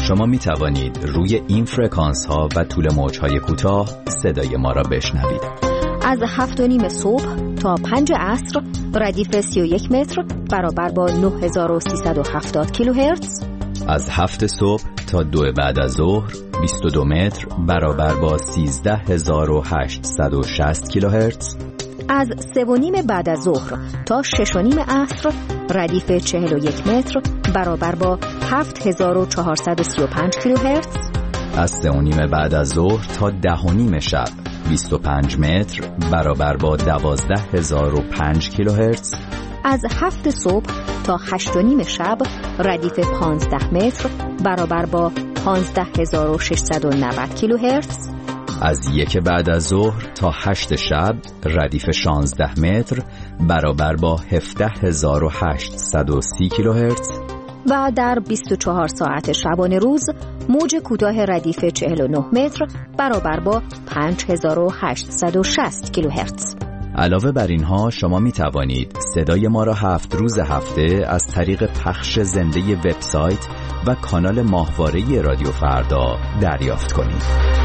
شما می توانید روی این فرکانس ها و طول موج های کوتاه صدای ما را بشنوید. از 7:30 صبح تا 5 عصر ردیف 31 متر برابر با 9370 کیلوهرتز. از 7 صبح تا 2 بعد از ظهر 22 متر برابر با 13860 کیلوهرتز. از 3:30 بعد از ظهر تا 6:30 عصر ردیف 41 متر برابر با 7435 کیلوهرتز. از 3:30 بعد از ظهر تا 10:30 شب 25 متر برابر با 12005 کیلوهرتز. از 7 صبح تا 8:30 شب ردیف 15 متر برابر با 15690 کیلوهرتز. از 1 بعد از ظهر تا 8 شب ردیف 16 متر برابر با 17830 کیلوهرتز. و در 24 ساعت شبانه روز موج کوتاه ردیف 49 متر برابر با 5860 کیلوهرتز. علاوه بر اینها شما می توانید صدای ما را 7 روز هفته از طریق پخش زنده وبسایت و کانال ماهواره رادیو فردا دریافت کنید.